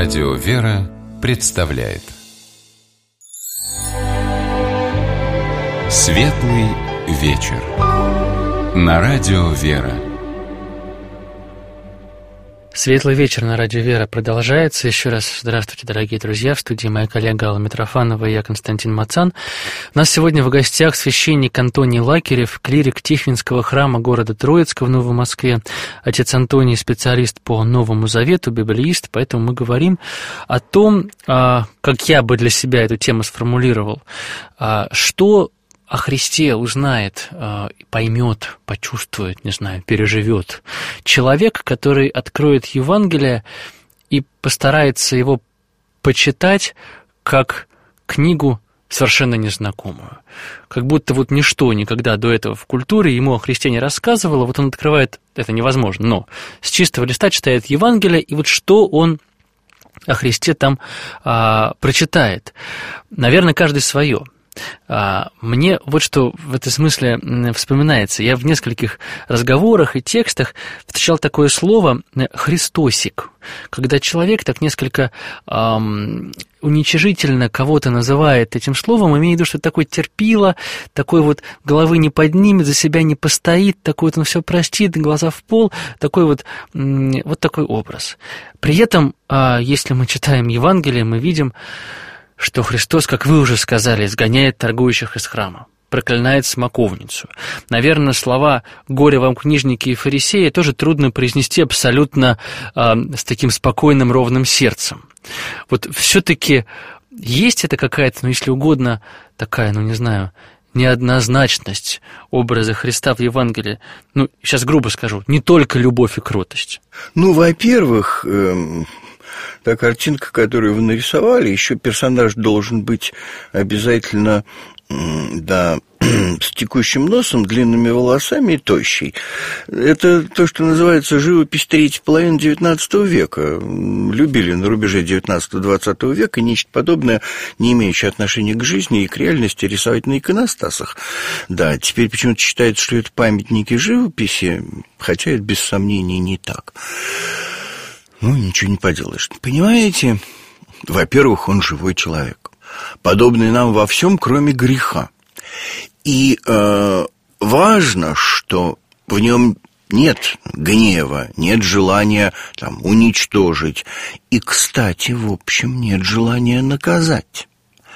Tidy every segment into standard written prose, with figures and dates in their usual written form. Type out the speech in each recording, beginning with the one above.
Радио «Вера» представляет Светлый вечер на Радио «Вера». Светлый вечер на Радио «Вера» продолжается. Еще раз здравствуйте, дорогие друзья. В студии моя коллега Алла Митрофанова и я, Константин Мацан. У нас сегодня в гостях священник Антоний Лакерев, клирик Тихвинского храма города Троицка в Новой Москве. Отец Антоний – специалист по Новому Завету, библеист, поэтому мы говорим о том, как я бы для себя эту тему сформулировал, что о Христе узнает, поймет, почувствует, не знаю, переживет человек, который откроет Евангелие и постарается его почитать как книгу совершенно незнакомую. Как будто вот ничто никогда до этого в культуре ему о Христе не рассказывало. Вот он открывает, это невозможно, но с чистого листа читает Евангелие, и вот что он о Христе там прочитает. Наверное, каждый свое. Мне вот что в этом смысле вспоминается. Я в нескольких разговорах и текстах встречал такое слово «христосик», когда человек так несколько уничижительно кого-то называет этим словом, имея в виду, что такой терпило, такой вот головы не поднимет, за себя не постоит, такой вот он все простит, глаза в пол, такой вот такой образ. При этом, если мы читаем Евангелие, мы видим, что Христос, как вы уже сказали, изгоняет торгующих из храма, проклинает смоковницу. Наверное, слова «горе вам, книжники и фарисеи» тоже трудно произнести абсолютно с таким спокойным, ровным сердцем. Вот все-таки есть это какая-то, если угодно, такая, неоднозначность образа Христа в Евангелии. Сейчас грубо скажу, не только любовь и кротость. Во-первых, та картинка, которую вы нарисовали, еще персонаж должен быть обязательно, с текущим носом, длинными волосами и тощий. Это то, что называется живопись третьей половины XIX века. Любили на рубеже XIX-XX века нечто подобное, не имеющее отношения к жизни и к реальности, рисовать на иконостасах. Да, теперь почему-то считается, что это памятники живописи, хотя это без сомнений не так. Ничего не поделаешь. Понимаете, во-первых, он живой человек, подобный нам во всем, кроме греха. И важно, что в нем нет гнева, нет желания уничтожить. И, кстати, в общем, нет желания наказать.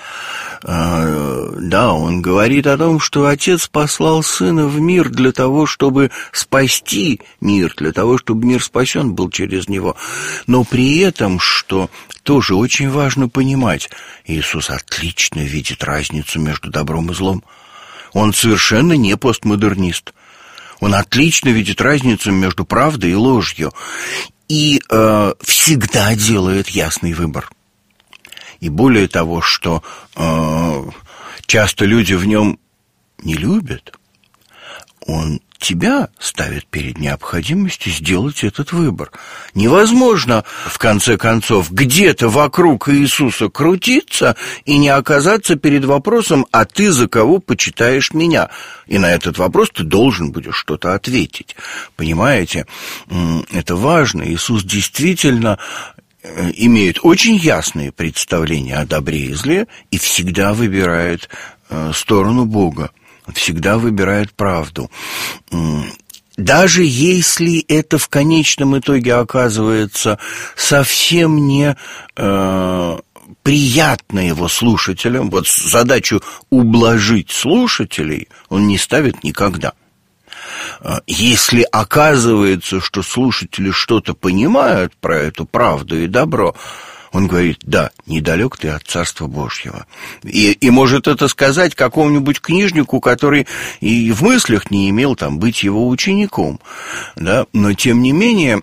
Да, он говорит о том, что Отец послал Сына в мир для того, чтобы спасти мир, для того, чтобы мир спасен был через Него. Но при этом, что тоже очень важно понимать, Иисус отлично видит разницу между добром и злом. Он совершенно не постмодернист. Он отлично видит разницу между правдой и ложью. И всегда делает ясный выбор. И более того, что часто люди в нем не любят, он тебя ставит перед необходимостью сделать этот выбор. Невозможно, в конце концов, где-то вокруг Иисуса крутиться и не оказаться перед вопросом: а ты за кого почитаешь меня? И на этот вопрос ты должен будешь что-то ответить. Понимаете? Это важно. Иисус действительно имеет очень ясные представления о добре и зле и всегда выбирает сторону Бога, всегда выбирает правду. Даже если это в конечном итоге оказывается совсем не приятно его слушателям, задачу ублажить слушателей он не ставит никогда. Если оказывается, что слушатели что-то понимают про эту правду и добро, он говорит: да, недалек ты от Царства Божьего. И может это сказать какому-нибудь книжнику, который и в мыслях не имел быть его учеником. Да? Но тем не менее,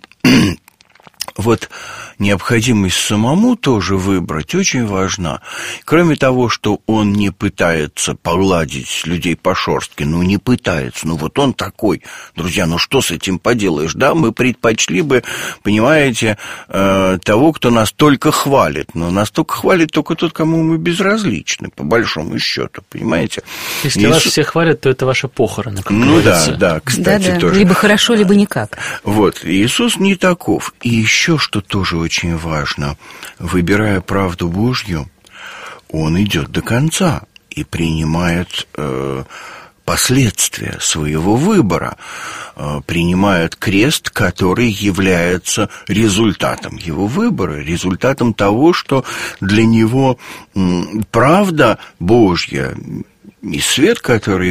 необходимость самому тоже выбрать очень важна. Кроме того, что он не пытается погладить людей по шерстке, не пытается, он такой. Друзья, что с этим поделаешь? Да, мы предпочли бы, понимаете, того, кто нас только хвалит. Но нас только хвалит только тот, кому мы безразличны, по большому счету, понимаете? Если вас все хвалят, то это ваши похороны, как говорится. Да, кстати, тоже. Либо хорошо, либо никак. Иисус не таков. И еще что тоже очень важно, выбирая правду Божью, он идет до конца и принимает последствия своего выбора, принимает крест, который является результатом его выбора, результатом того, что для него правда Божья и свет, который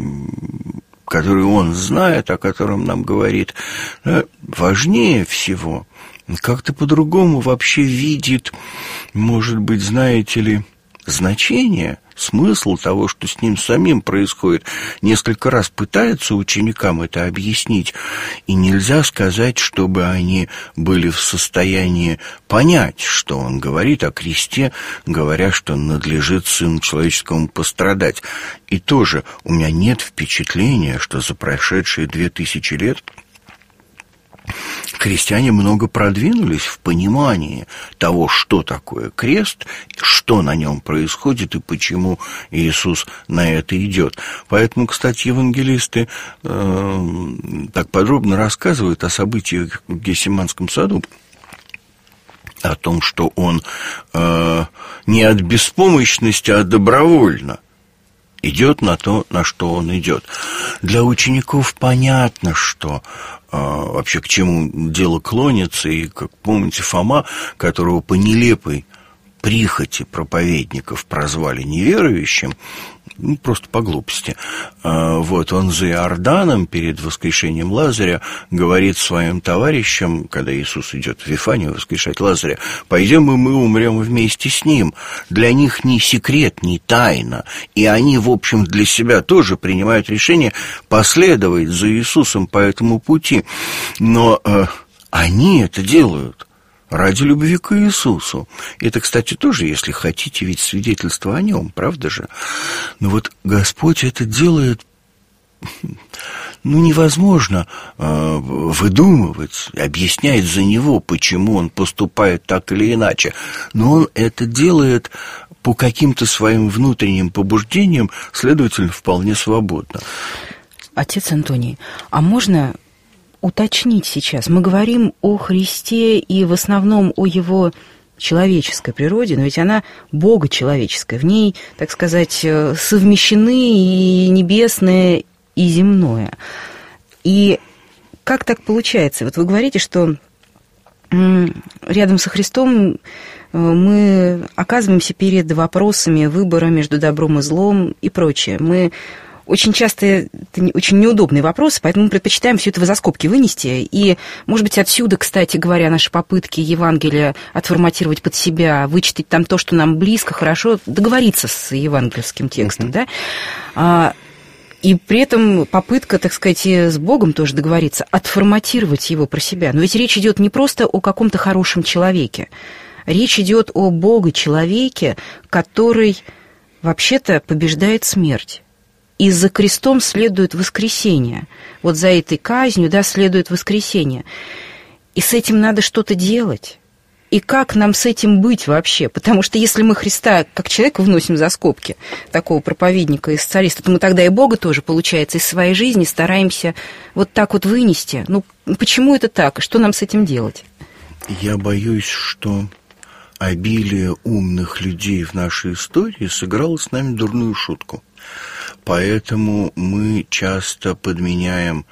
он знает, о котором нам говорит, важнее всего. Как-то по-другому вообще видит, может быть, знаете ли, значение, смысл того, что с ним самим происходит. Несколько раз пытается ученикам это объяснить, и нельзя сказать, чтобы они были в состоянии понять, что он говорит о кресте, говоря, что надлежит Сыну Человеческому пострадать. И тоже у меня нет впечатления, что за прошедшие 2000 лет христиане много продвинулись в понимании того, что такое крест, что на нем происходит и почему Иисус на это идет. Поэтому, кстати, евангелисты так подробно рассказывают о событиях в Гефсиманском саду, о том, что он не от беспомощности, а добровольно идет на то, на что он идет. Для учеников понятно, что вообще к чему дело клонится, и, как помните, Фома, которого по нелепой прихоти проповедников прозвали неверующим, просто по глупости. Вот он за Иорданом перед воскрешением Лазаря говорит своим товарищам, когда Иисус идет в Вифанию воскрешать Лазаря: пойдем, и мы умрем вместе с ним. Для них не секрет, не тайна, и они, в общем, для себя тоже принимают решение последовать за Иисусом по этому пути. Но они это делают ради любви к Иисусу. Это, кстати, тоже, если хотите, ведь свидетельство о нем, правда же? Но вот Господь это делает, невозможно выдумывать, объяснять за него, почему он поступает так или иначе. Но он это делает по каким-то своим внутренним побуждениям, следовательно, вполне свободно. Отец Антоний, а можно уточнить сейчас? Мы говорим о Христе и в основном о его человеческой природе, но ведь она богочеловеческая. В ней, так сказать, совмещены и небесное, и земное. И как так получается? Вот вы говорите, что рядом со Христом мы оказываемся перед вопросами выбора между добром и злом и прочее. Мы очень часто это очень неудобный вопрос, поэтому мы предпочитаем все это за скобки вынести. И, может быть, отсюда, кстати говоря, наши попытки Евангелия отформатировать под себя, вычитать там то, что нам близко, хорошо, договориться с евангельским текстом, да? И при этом попытка, так сказать, с Богом тоже договориться, отформатировать его про себя. Но ведь речь идет не просто о каком-то хорошем человеке. Речь идет о Боге-человеке, который вообще-то побеждает смерть. И за крестом следует воскресение. Вот за этой казнью, да, следует воскресение. И с этим надо что-то делать. И как нам с этим быть вообще? Потому что если мы Христа как человека вносим за скобки, такого проповедника и социалиста, то мы тогда и Бога тоже, получается, из своей жизни стараемся вот так вот вынести. Почему это так? Что нам с этим делать? Я боюсь, что обилие умных людей в нашей истории сыграло с нами дурную шутку. Поэтому мы часто подменяем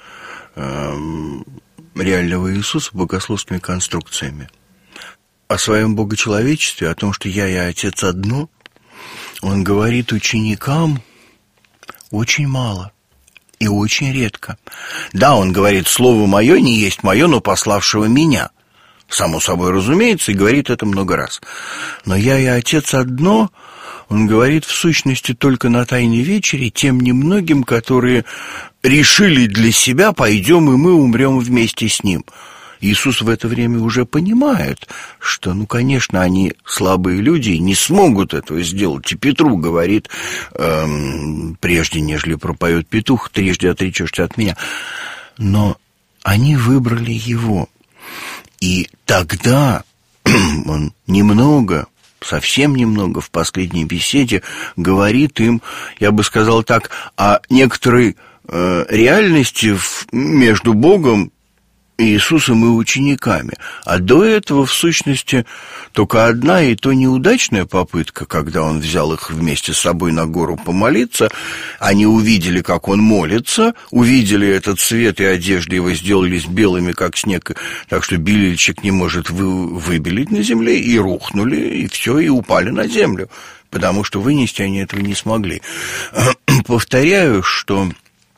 реального Иисуса богословскими конструкциями. О своем богочеловечестве, о том, что я и Отец одно, он говорит ученикам очень мало и очень редко. Да, он говорит: слово мое не есть мое, но пославшего меня. Само собой разумеется, и говорит это много раз. Но я и Отец одно, он говорит в сущности только на Тайной вечере тем немногим, которые решили для себя: пойдем, и мы умрем вместе с ним. Иисус в это время уже понимает, что, конечно, они слабые люди и не смогут этого сделать. И Петру говорит: прежде нежели пропоет петух, трижды отречешься от меня. Но они выбрали его. И тогда он совсем немного в последней беседе говорит им, я бы сказал так, о некоторой реальности между Богом Иисусом и учениками. А до этого, в сущности, только одна, и то неудачная попытка, когда он взял их вместе с собой на гору помолиться. Они увидели, как он молится, увидели этот свет, и одежды его сделались белыми, как снег, так что белильщик не может выбелить на земле, и рухнули, и все, и упали на землю, потому что вынести они этого не смогли. Повторяю, что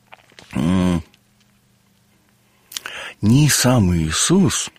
ни сам Иисус,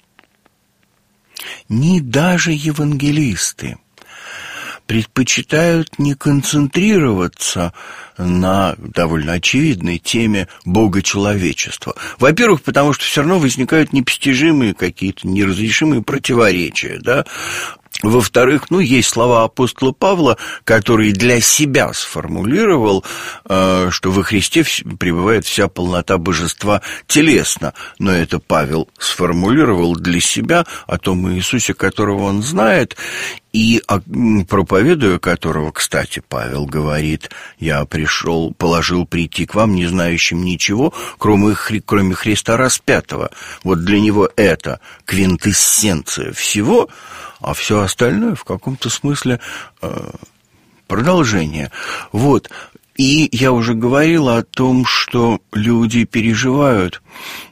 ни даже евангелисты предпочитают не концентрироваться на довольно очевидной теме богочеловечества. Во-первых, потому что все равно возникают непостижимые какие-то неразрешимые противоречия, да. Во-вторых, есть слова апостола Павла, который для себя сформулировал, что во Христе пребывает вся полнота божества телесно. Но это Павел сформулировал для себя о том Иисусе, которого он знает, и проповедуя которого, кстати, Павел говорит: «Я положил прийти к вам, не знающим ничего, кроме Христа распятого». Вот для него это квинтэссенция всего, а все остальное в каком-то смысле продолжение. Вот. И я уже говорил о том, что люди переживают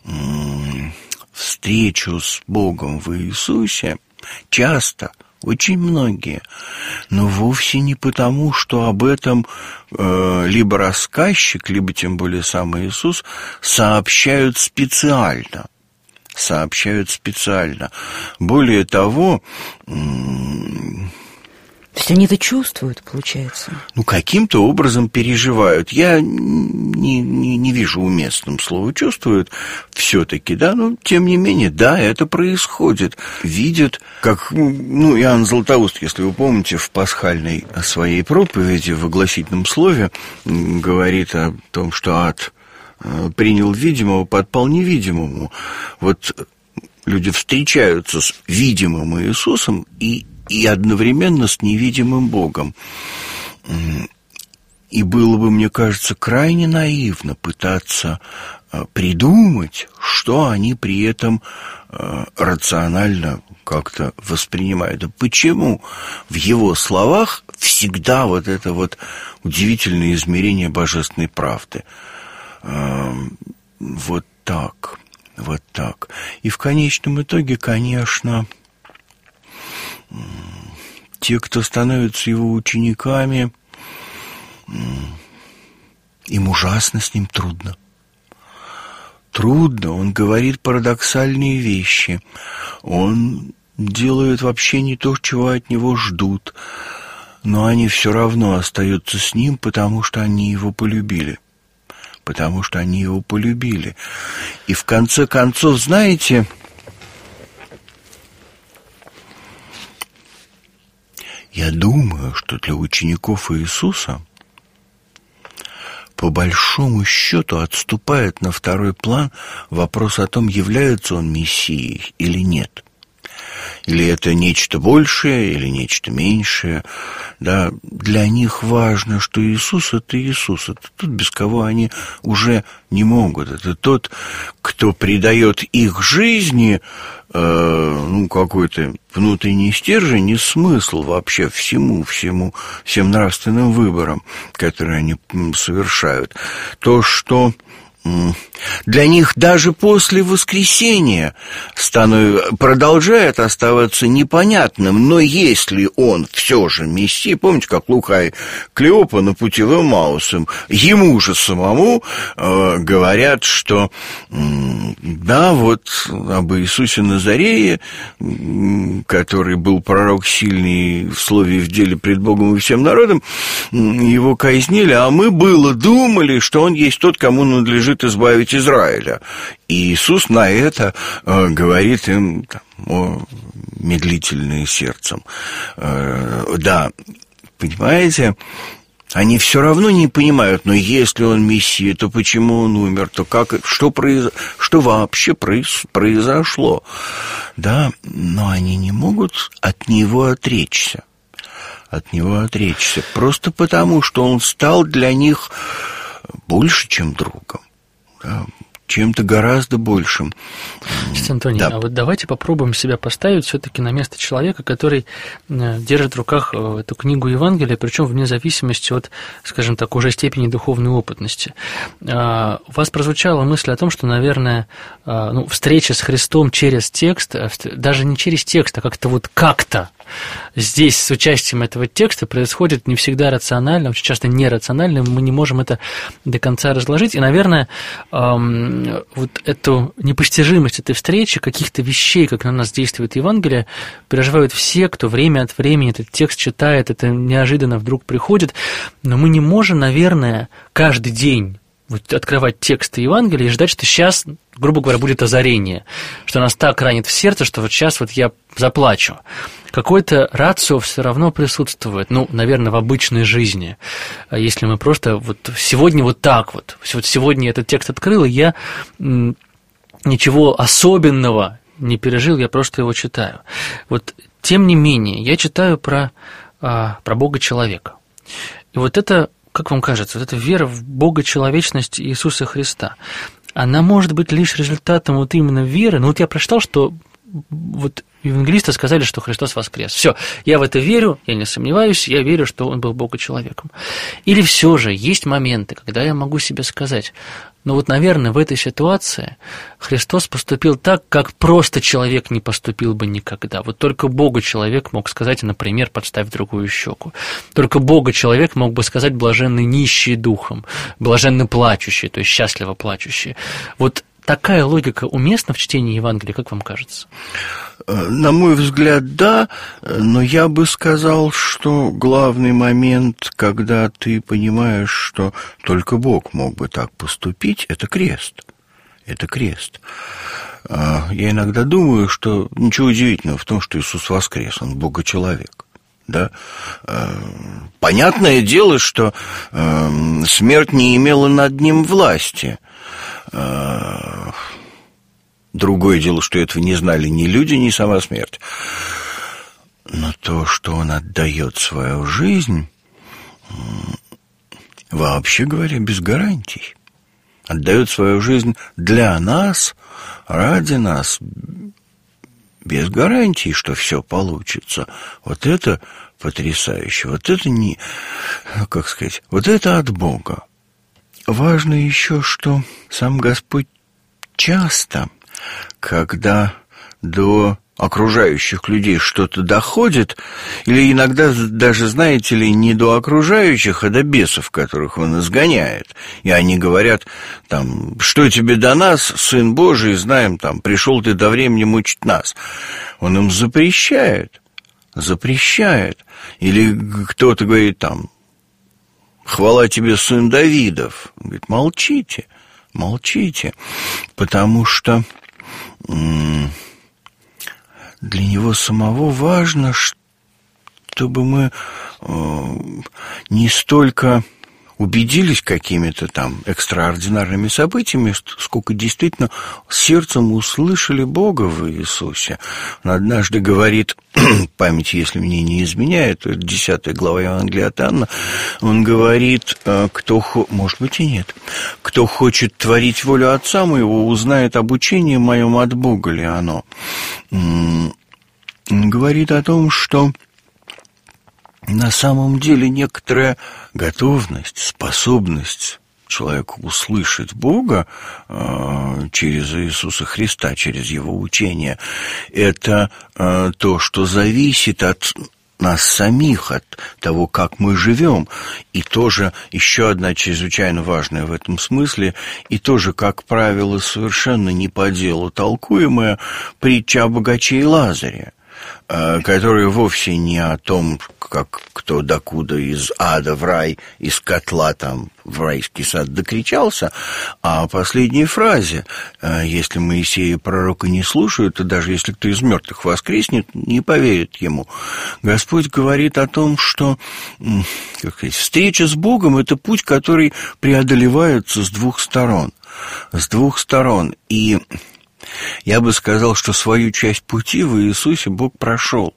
встречу с Богом в Иисусе часто, очень многие, но вовсе не потому, что об этом либо рассказчик, либо тем более сам Иисус сообщают специально. Более того, то есть они это чувствуют, получается? Каким-то образом переживают. Я не вижу уместным слово «чувствуют» все-таки, да, но тем не менее, да, это происходит. Видят, как, Иоанн Златоуст, если вы помните, в пасхальной своей проповеди, в огласительном слове, говорит о том, что ад принял видимого, подпал невидимому. Вот люди встречаются с видимым Иисусом и одновременно с невидимым Богом. И было бы, мне кажется, крайне наивно пытаться придумать, что они при этом рационально как-то воспринимают. А почему в его словах всегда вот это вот удивительное измерение божественной правды? Вот так. И в конечном итоге, конечно, те, кто становятся его учениками, им ужасно с ним трудно. Он говорит парадоксальные вещи, он делает вообще не то, чего от него ждут, но они все равно остаются с ним, потому что они его полюбили. И в конце концов, знаете, я думаю, что для учеников Иисуса по большому счету отступает на второй план вопрос о том, является он Мессией или нет. Или это нечто большее, или нечто меньшее. Да, для них важно, что Иисус – это Иисус. Это тот, без кого они уже не могут. Это тот, кто придает их жизни какой-то внутренний стержень и смысл вообще всем нравственным выборам, которые они совершают. То, что для них даже после воскресения продолжает оставаться непонятным, но если он все же Мессия, помните, как Лука и Клеопа на пути в Эмаусом, ему же самому говорят, что да, вот об Иисусе Назарее, который был пророк сильный в слове и в деле пред Богом и всем народом, его казнили, а мы думали, что он есть тот, кому надлежит избавить Израиля. И Иисус на это говорит им медлительные сердцем. Да, понимаете, они все равно не понимают, но если он Мессия, то почему он умер, то что вообще произошло? Да, но они не могут от него отречься. Просто потому, что он стал для них больше, чем другом. Да, чем-то гораздо большим. Антоний, да. А вот давайте попробуем себя поставить все-таки на место человека, который держит в руках эту книгу Евангелия, причем вне зависимости от, скажем так, уже степени духовной опытности. У вас прозвучала мысль о том, что, наверное, встреча с Христом через текст, даже не через текст, а как-то здесь с участием этого текста происходит не всегда рационально, очень часто нерационально, мы не можем это до конца разложить, и, наверное, вот эту непостижимость этой встречи, каких-то вещей, как на нас действует Евангелие, переживают все, кто время от времени этот текст читает, это неожиданно вдруг приходит, но мы не можем, наверное, каждый день открывать тексты Евангелия и ждать, что сейчас, грубо говоря, будет озарение, что нас так ранит в сердце, что вот сейчас вот я заплачу. Какое-то рацио все равно присутствует, наверное, в обычной жизни. Если мы просто сегодня сегодня я этот текст открыл, и я ничего особенного не пережил, я просто его читаю. Тем не менее, я читаю про Бога-человека. И это, как вам кажется, эта вера в Бога-человечность Иисуса Христа, она может быть лишь результатом именно веры. Я прочитал, что евангелисты сказали, что Христос воскрес. Все, я в это верю, я не сомневаюсь, я верю, что Он был Бога-человеком. Или все же есть моменты, когда я могу себе сказать, наверное, в этой ситуации Христос поступил так, как просто человек не поступил бы никогда. Только Бога-человек мог сказать, например, подставь другую щеку. Только Бога-человек мог бы сказать блаженный нищий духом, блаженный плачущий, то есть счастливо плачущий. Такая логика уместна в чтении Евангелия, как вам кажется? На мой взгляд, да, но я бы сказал, что главный момент, когда ты понимаешь, что только Бог мог бы так поступить, это крест. Это крест. Я иногда думаю, что ничего удивительного в том, что Иисус воскрес, Он Бога-человек. Да? Понятное дело, что смерть не имела над Ним власти. Другое дело, что этого не знали ни люди, ни сама смерть. Но то, что Он отдает свою жизнь, вообще говоря, без гарантий. Отдает свою жизнь для нас, ради нас, без гарантий, что все получится. Это потрясающе. Это от Бога. Важно еще, что сам Господь часто, когда до окружающих людей что-то доходит, или иногда даже, знаете ли, не до окружающих, а до бесов, которых Он изгоняет, и они говорят, что тебе до нас, Сын Божий, знаем, пришел ты до времени мучить нас. Он им запрещает. Или кто-то говорит, хвала тебе, сын Давидов. Он говорит, молчите, потому что для него самого важно, чтобы мы не столько убедились какими-то экстраординарными событиями, сколько действительно сердцем услышали Бога в Иисусе. Он однажды говорит, память, если мне не изменяет, это 10 глава Евангелия от Иоанна, он говорит, может быть и нет, кто хочет творить волю Отца моего, узнает об учении моем, от Бога ли оно. Он говорит о том, что на самом деле некоторая готовность, способность человека услышать Бога через Иисуса Христа, через Его учение, это то, что зависит от нас самих, от того, как мы живем. И тоже еще одна чрезвычайно важная в этом смысле, и тоже, как правило, совершенно не по делу толкуемая притча о богаче и Лазаре, которая вовсе не о том, как кто докуда из ада в рай, из котла в райский сад докричался, а о последней фразе: если Моисея пророка не слушают, то даже если кто из мертвых воскреснет, не поверит ему. Господь говорит о том, что встреча с Богом – это путь, который преодолевается с двух сторон. И я бы сказал, что свою часть пути в Иисусе Бог прошел.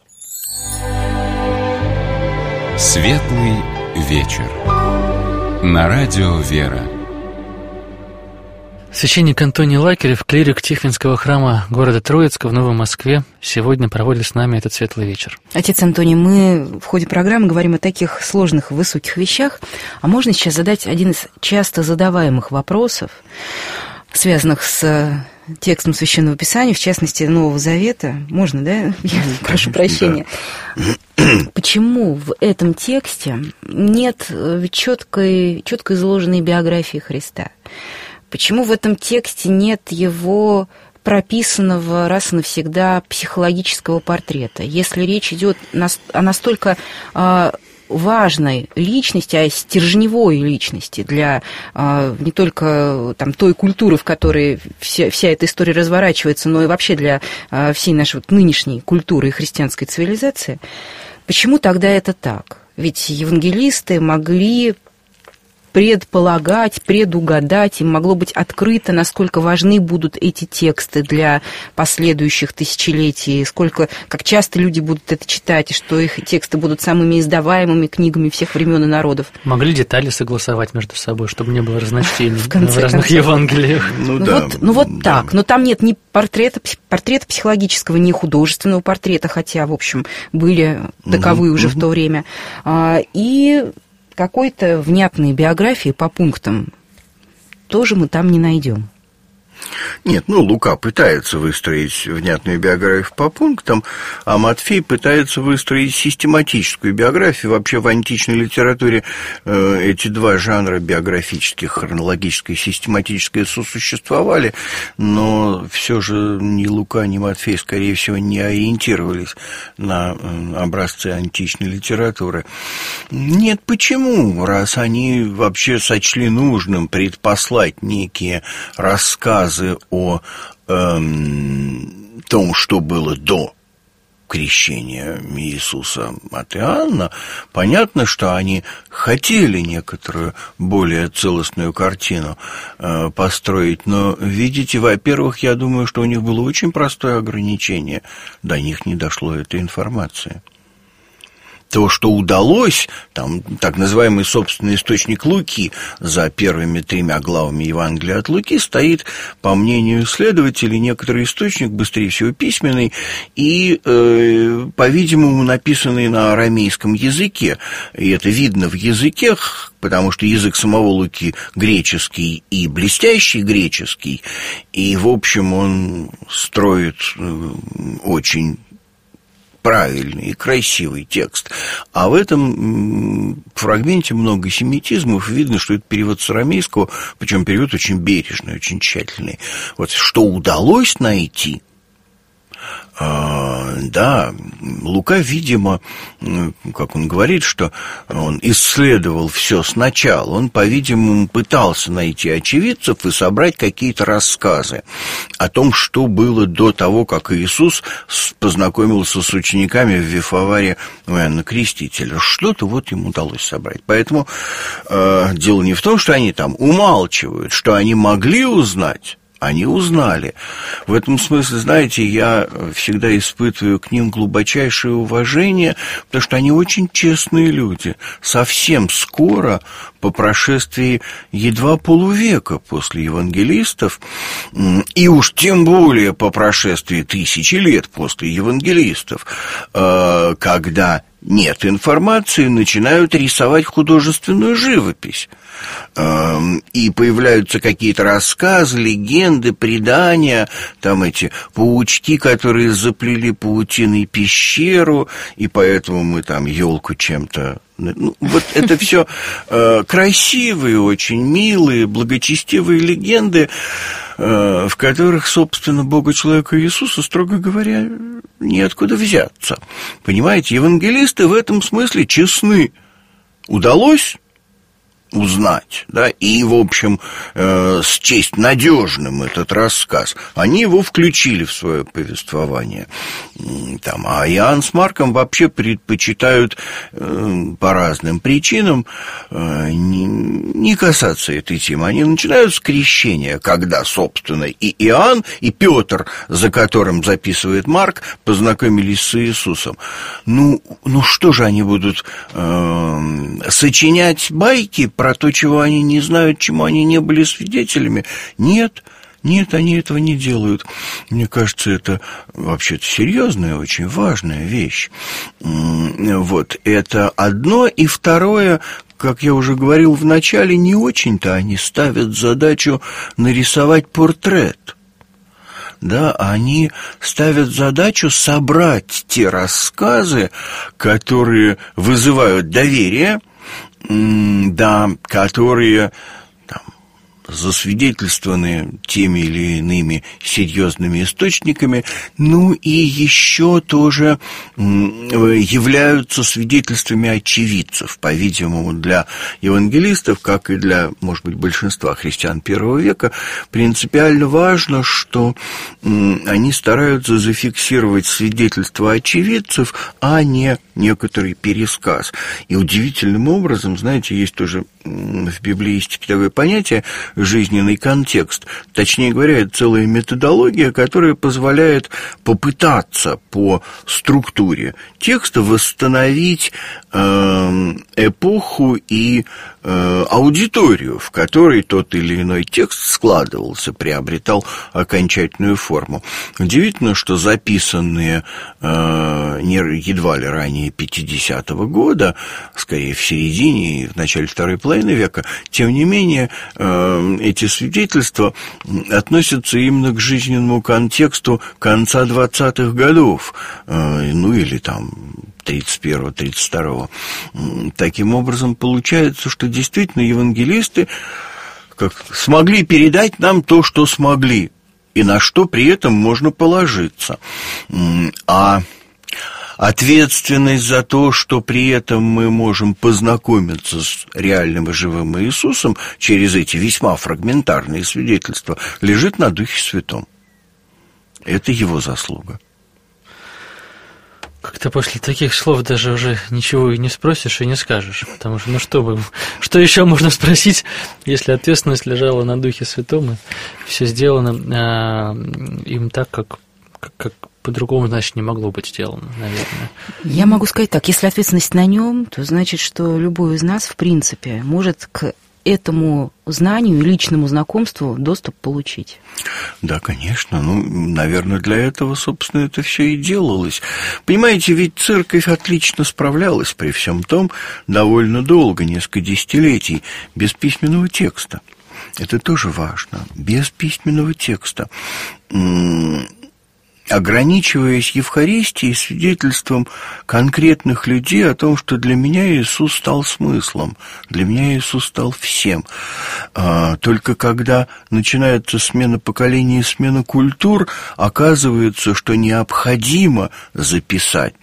Светлый вечер. На радио «Вера». Священник Антоний Лакерев, клирик Тихвинского храма города Троицка в Новой Москве, сегодня проводит с нами этот светлый вечер. Отец Антоний, мы в ходе программы говорим о таких сложных, высоких вещах, а можно сейчас задать один из часто задаваемых вопросов, связанных с текстом Священного Писания, в частности, Нового Завета. Можно, да? Я прошу прощения. Почему в этом тексте нет четко изложенной биографии Христа? Почему в этом тексте нет его прописанного раз и навсегда психологического портрета? Если речь идет о настолько важной личности, а стержневой личности для не только там, той культуры, в которой вся эта история разворачивается, но и вообще для всей нашей вот нынешней культуры и христианской цивилизации, почему тогда это так? Ведь евангелисты могли предполагать, предугадать, им могло быть открыто, насколько важны будут эти тексты для последующих тысячелетий, как часто люди будут это читать, и что их тексты будут самыми издаваемыми книгами всех времен и народов. Могли детали согласовать между собой, чтобы не было разночтений в разных Евангелиях. Так, но там нет ни портрета психологического, ни художественного портрета, хотя, в общем, были таковые уже в то время. И какой-то внятной биографии по пунктам тоже мы там не найдем. Нет, Лука пытается выстроить внятную биографию по пунктам, а Матфей пытается выстроить систематическую биографию. Вообще в античной литературе эти два жанра биографических, хронологическое и систематическое, сосуществовали, но все же ни Лука, ни Матфей, скорее всего, не ориентировались на образцы античной литературы. Нет, почему? Раз они вообще сочли нужным предпослать некие рассказы о том, что было до крещения Иисуса от Иоанна, понятно, что они хотели некоторую более целостную картину построить, но, видите, во-первых, я думаю, что у них было очень простое ограничение, до них не дошло этой информации. То, что удалось, там так называемый собственный источник Луки за первыми 3 главами Евангелия от Луки стоит, по мнению исследователей, некоторый источник, быстрее всего письменный, и, по-видимому, написанный на арамейском языке. И это видно в языке, потому что язык самого Луки греческий и блестящий греческий, и, в общем, он строит очень правильный и красивый текст. А в этом фрагменте много семитизмов. Видно, что это перевод с арамейского, причем перевод очень бережный, очень тщательный. Вот что удалось найти, да, Лука, видимо, как он говорит, что он исследовал все сначала, он, по-видимому, пытался найти очевидцев и собрать какие-то рассказы о том, что было до того, как Иисус познакомился с учениками в Вифаваре у Иоанна Крестителя. Что-то вот им удалось собрать. Поэтому дело не в том, что они там умалчивают, что они могли узнать. Они узнали. В этом смысле, знаете, я всегда испытываю к ним глубочайшее уважение, потому что они очень честные люди. Совсем скоро, по прошествии едва полувека после евангелистов, и уж тем более по прошествии 1000 лет после евангелистов, когда нет информации, начинают рисовать художественную живопись. И появляются какие-то рассказы, легенды, предания, там эти паучки, которые заплели паутиной пещеру, и поэтому мы там елку чем-то... вот это все красивые, очень милые, благочестивые легенды, в которых, собственно, Бога, человека Иисуса, строго говоря, неоткуда взяться. Понимаете, евангелисты в этом смысле честны. Удалось узнать, да, и, в общем, счесть надежным этот рассказ, они его включили в свое повествование. Там, а Иоанн с Марком вообще предпочитают по разным причинам не касаться этой темы. Они начинают с крещения, когда, собственно, и Иоанн, и Петр, за которым записывает Марк, познакомились с Иисусом. Ну что же они будут сочинять байки про то, чего они не знают, чему они не были свидетелями? Нет, они этого не делают. Мне кажется, это вообще-то серьезная, очень важная вещь. Вот, это одно. И второе, как я уже говорил в начале, не очень-то они ставят задачу нарисовать портрет. Да, они ставят задачу собрать те рассказы, которые вызывают доверие, да, которые засвидетельствованы теми или иными серьезными источниками, ну и еще тоже являются свидетельствами очевидцев, по-видимому, для евангелистов, как и для, может быть, большинства христиан первого века, принципиально важно, что они стараются зафиксировать свидетельства очевидцев, а не некоторый пересказ. И удивительным образом, знаете, есть тоже в библеистике такое понятие «жизненный контекст». Точнее говоря, это целая методология, которая позволяет попытаться по структуре текста восстановить эпоху и аудиторию, в которой тот или иной текст складывался, приобретал окончательную форму. Удивительно, что записанные едва ли ранее 50-го года, скорее в середине и в начале второй половины века, тем не менее, эти свидетельства относятся именно к жизненному контексту конца 20-х годов, ну или там 31-го, 32-го. Таким образом, получается, что действительно евангелисты смогли передать нам то, что смогли, и на что при этом можно положиться. А ответственность за то, что при этом мы можем познакомиться с реальным и живым Иисусом через эти весьма фрагментарные свидетельства, лежит на Духе Святом. Это его заслуга. Как-то после таких слов даже уже ничего и не спросишь, и не скажешь. Потому что, что еще можно спросить, если ответственность лежала на Духе Святом, и все сделано им так, как по-другому, значит, не могло быть сделано, наверное. Я могу сказать так, если ответственность на нем, то значит, что любой из нас, в принципе, может к этому знанию и личному знакомству доступ получить. Да, конечно. Наверное, для этого, собственно, это все и делалось. Понимаете, ведь церковь отлично справлялась при всем том довольно долго, несколько десятилетий, без письменного текста. Это тоже важно. Без письменного текста. Ограничиваясь Евхаристией, свидетельством конкретных людей о том, что для меня Иисус стал смыслом, для меня Иисус стал всем. Только когда начинается смена поколений и смена культур, оказывается, что необходимо записать.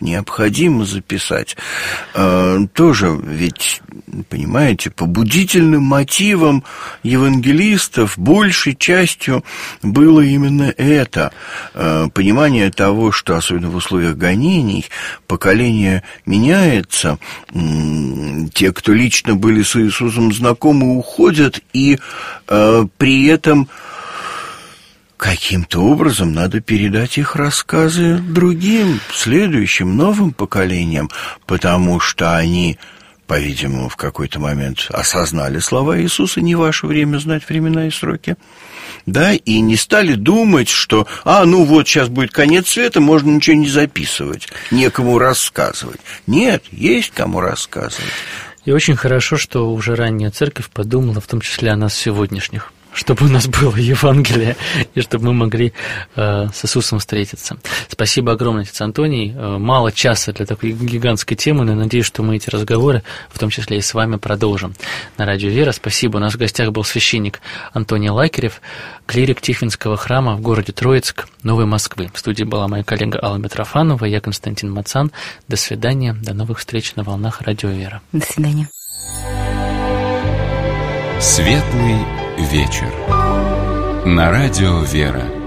Тоже ведь, понимаете, побудительным мотивом евангелистов большей частью было именно это – понимание того, что, особенно в условиях гонений, поколение меняется, те, кто лично были с Иисусом знакомы, уходят, и при этом каким-то образом надо передать их рассказы другим, следующим, новым поколениям, потому что они, по-видимому, в какой-то момент осознали слова Иисуса: «Не ваше время знать времена и сроки». Да, и не стали думать, что, вот сейчас будет конец света, можно ничего не записывать, некому рассказывать. Нет, есть кому рассказывать. И очень хорошо, что уже ранняя церковь подумала, в том числе о нас сегодняшних, чтобы у нас было Евангелие, и чтобы мы могли с Иисусом встретиться. Спасибо огромное, отец Антоний. Мало часа для такой гигантской темы, но надеюсь, что мы эти разговоры, в том числе и с вами, продолжим на Радио Вера. Спасибо. У нас в гостях был священник Антоний Лакерев, клирик Тихвинского храма в городе Троицк, Новой Москвы. В студии была моя коллега Алла Митрофанова, я Константин Мацан. До свидания, до новых встреч на волнах Радио Вера. До свидания. Светлый вечер. На Радио Вера.